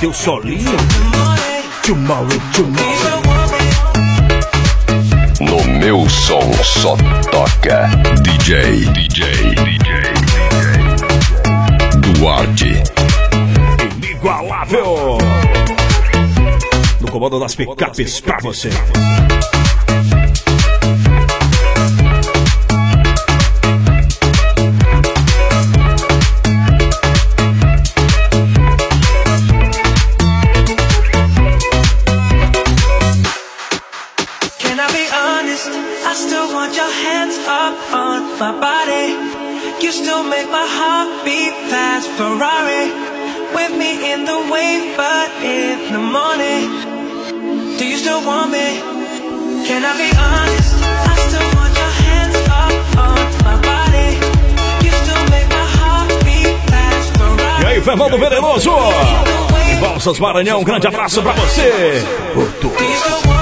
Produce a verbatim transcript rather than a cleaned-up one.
bateu solinho. Tomorrow, tomorrow. No meu som só toca D J, D J, D J, D J Duarte. Inigualável. No comando das picapes pra você. My body, you still make my heart beat fast. Ferrari, with me in the wave, but in the morning, do you still want me? Can I be honest? I still want your hands up on my body. You still make my heart beat fast. Ferrari. E aí, Fernando Venenoso? Balsas Maranhão, um grande abraço pra você. Do you still want